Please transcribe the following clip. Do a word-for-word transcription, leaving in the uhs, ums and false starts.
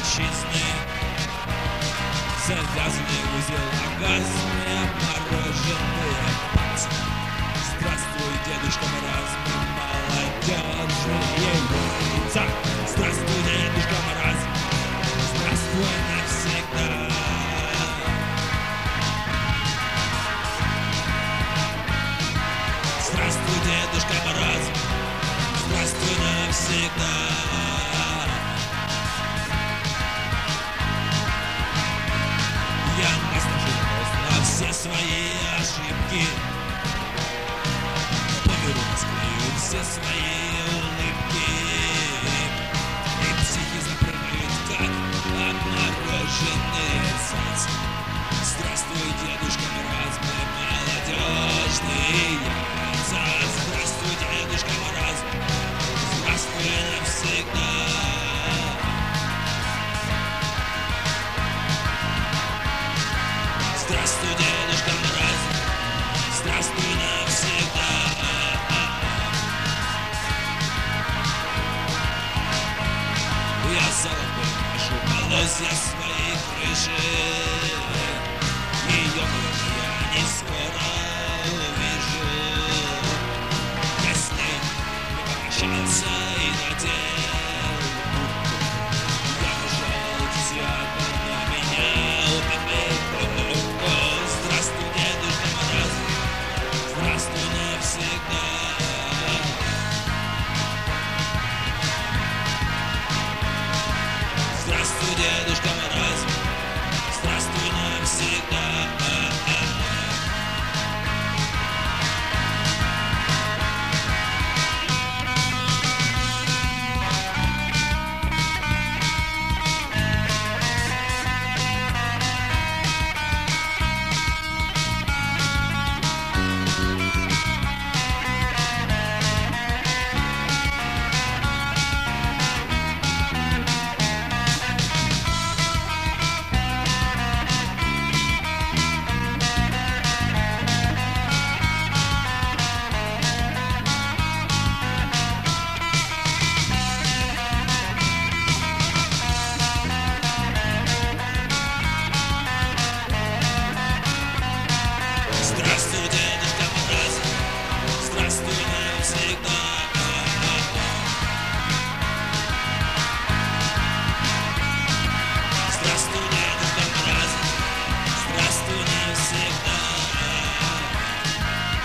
отчизны. Завязанный узел оргазмы, обмороженные пальцы. Здравствуй, Дедушка Мороз, молодежи яйца. Здравствуй, Дедушка Мороз, здравствуй навсегда. Здравствуй, Дедушка Мороз, здравствуй навсегда. Я наслажу на все свои ошибки, померу, раскрою все свои улыбки, и психи запрыгают, как обмороженные зайцы. Здравствуй, Дедушка Мороз, мой молодежный яйца. Здравствуй, Дедушка Мороз, здравствуй навсегда. Здравствуй, Дедушка Мороз, здравствуй навсегда. Я золотой ношу полосья своей крыши, ее я не скоро увижу. Я с ней не попрощался и надел куртку. Я ушел, десятка на меня упомянул. Здравствуй, Дедушка Мороз, здравствуй навсегда. Здравствуй, Дедушка Мороз, здравствуй навсегда.